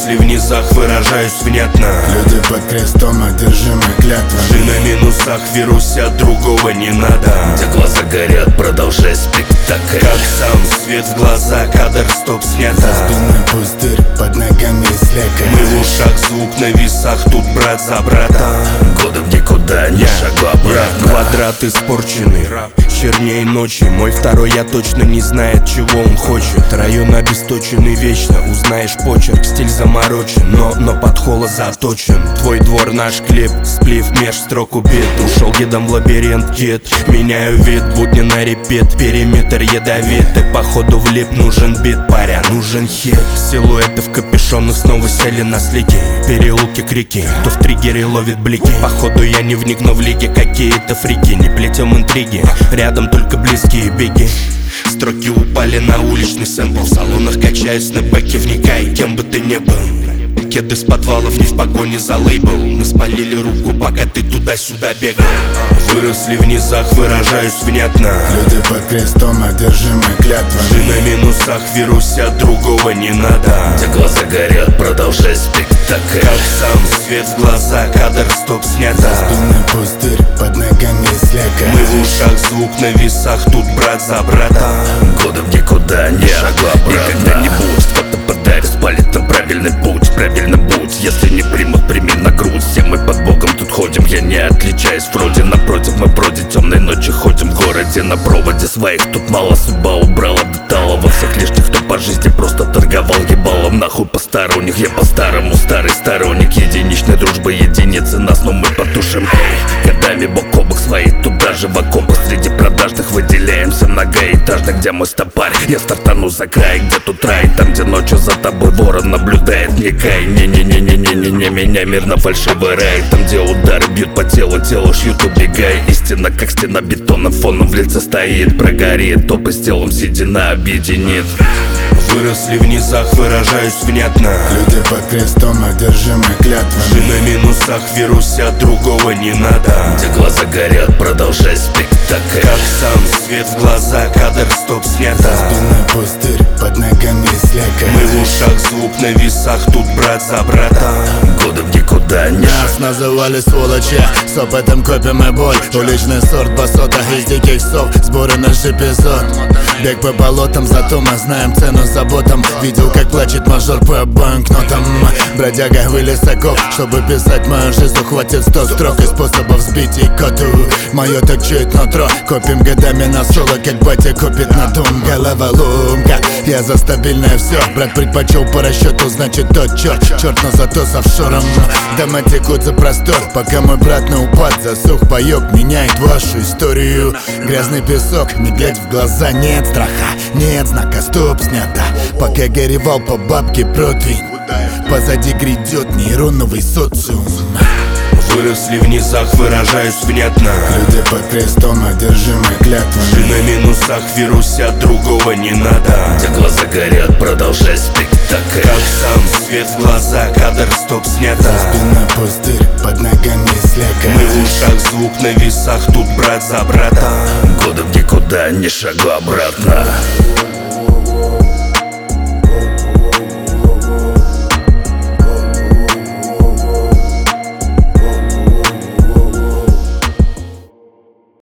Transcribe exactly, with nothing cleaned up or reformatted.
Выросли в низах, выражаюсь внятно. Люди под крестом, одержимы клятвами. Ты на минусах, вируся, другого не надо. Где глаза горят, продолжай спектакль. Как сам свет в глаза, кадр стоп снято. За спиной пустырь, под ногами слякоть. Мы в ушах, звук на весах, тут брат за брата. Годы в никуда, не шагу обратно. Квадрат испорченный, черней ночи. Мой второй я точно не знает, чего он хочет. Район обесточенный вечно, узнаешь почерк. Стиль заморочен, но, но под холо заточен. Твой двор наш клип, сплив меж строк убит. Ушел гидом в лабиринт, кит. Меняю вид, будни на репит. Периметр ядовитый, походу влип. Нужен бит, паря, нужен хит. Силуэты в капюшонах снова сели на слики. Переулки, крики, кто в триггере ловит блики. Походу я не вникну в лиги, какие-то фрики. Не плетем интриги, рядом только близкие беги. Строки упали на уличный сэмпл. В салонах качаюсь на бэке, вникай, кем бы ты ни был. Кеды с подвалов, не в погоне за лейбл. Мы спалили руку, пока ты туда-сюда бегал. Выросли в низах, выражаюсь внятно. Люди под крестом, одержимы клятвами. Ты на минусах, вируся, другого не надо. Где глаза горят, продолжай спектакль. Как сам свет в глаза, кадр стоп снято. За спиной пустырь, под ногами слякоть. Мы в ушах, звук на весах, тут брат за брата. Годы в никуда, не шагу обратно. Никогда не будет, кто-то подарит, спалит на правильный путь. Правильно будь, если не примут, прими на грудь. Все мы под Богом тут ходим, я не отличаюсь вроде. Напротив, мы вроде темной ночи ходим в городе на проводе своих. Тут мало судьба убрала детала во всех лишних, кто по жизни просто торговал ебалом. Нахуй посторонних, я по-старому старый сторонник единичной дружбы, единицы нас, но мы потушим. Эй, годами бок о бок свои, тут даже в окопах среди продажных выделяемся многоэтажных, где мой стопарь. Я стартану за край, где тут рай, там где ночью за тобой ворон наблюдает. Вникай, не-не-не-не-не-не, меня мирно фальшивый рай. Там где удары бьют по телу, тело шьют, убегай. Истина как стена бетона, фоном в лице стоит. Прогорит, топы с телом седина объединит. Выросли в низах, выражаюсь внятно. Люди под крестом, одержимы Ты клятвами. на минусах, вируся, другого не надо. Где глаза горят, продолжай спектакль. Как сам свет в глаза, кадр стоп снято. За спиной пустырь, под ногами слякоть. Мы в ушах, звук на весах, тут брат за брата. Годы в никуда, не шагу. Нас называли сволочи, с опытом копим и боль. Уличный сорт в басотах из диких сов. Сборы наш эпизод. Бег по болотам, зато мы знаем цену заботам. Видел, как плачет мажор по банкнотам. Бродяга вылез окоп, чтобы писать мою жизнь. Хватит сто строк и способов сбить и коту. Мое так чует нутро, копим годами на соло, как батя копит на дом. Головоломка, я за стабильное все. Брат предпочел по расчету, значит тот черт. Черт, но зато с офшором. Дома текут за простор, пока мой брат на упад засух. Паёк меняет вашу историю. Грязный песок, не глядь в глаза, нет страха, нет знака, стоп снято. Пока горевал по бабке противень, позади грядет нейроновый социум. Выросли в низах, выражаюсь внятно. Люди под крестом, одержимы Ты клятвами. на минусах, вируся, другого не надо. Где глаза горят, продолжай спектакль. Как сам свет в глаза, кадр стоп снято. За спиной пустырь, под ногами Мы в слякоть. ушах, звук на весах, тут брат за брата. Годы в никуда, не шагу обратно.